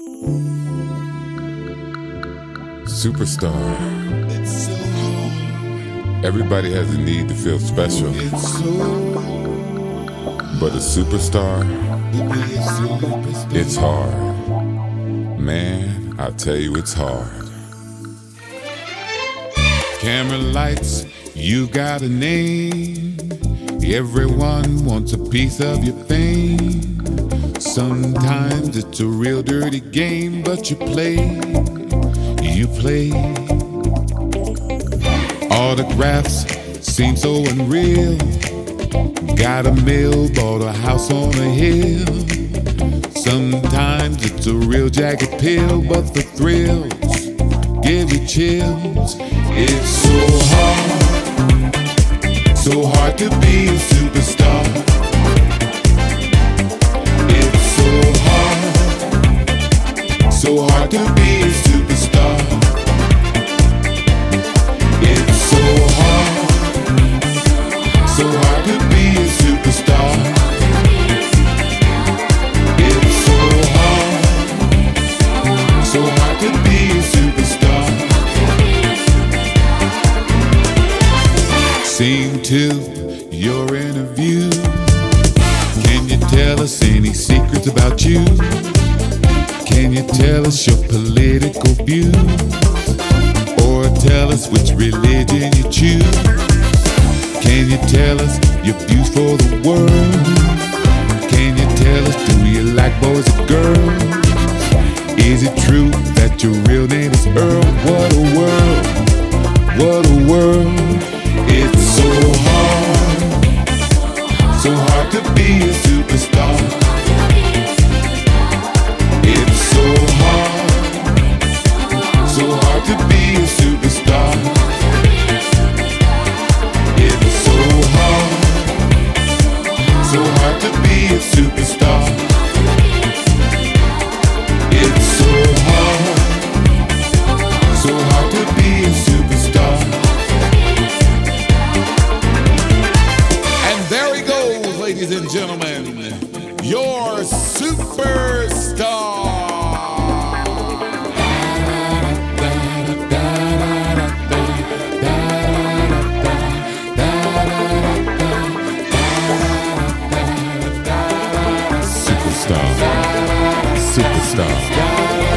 Superstar. Everybody has a need to feel special. But a superstar, it's hard. Man, I tell you it's hard. Camera lights, you got a name. Everyone wants a piece of your fame. Sometimes it's a real dirty game, but you play. Autographs seem so unreal. Got a mill, bought a house on a hill. Sometimes it's a real jagged pill, but the thrills give you chills. It's so hard to be a superstar. It's so hard to be a superstar. It's so hard to be a superstar. It's so hard to be a superstar. Scene 2, your interview. Can you tell us any secrets about you? Can you tell us your political views? Or tell us which religion you choose? Can you tell us your views for the world? Can you tell us, do you like boys or girls? Is it true that your real name is Earl? What a world, what a world. It's so hard to be a superstar. It's so hard to be a superstar. It's so hard to be a superstar. It's so hard to be a superstar. And there he goes, ladies and gentlemen, your superstar. Superstar.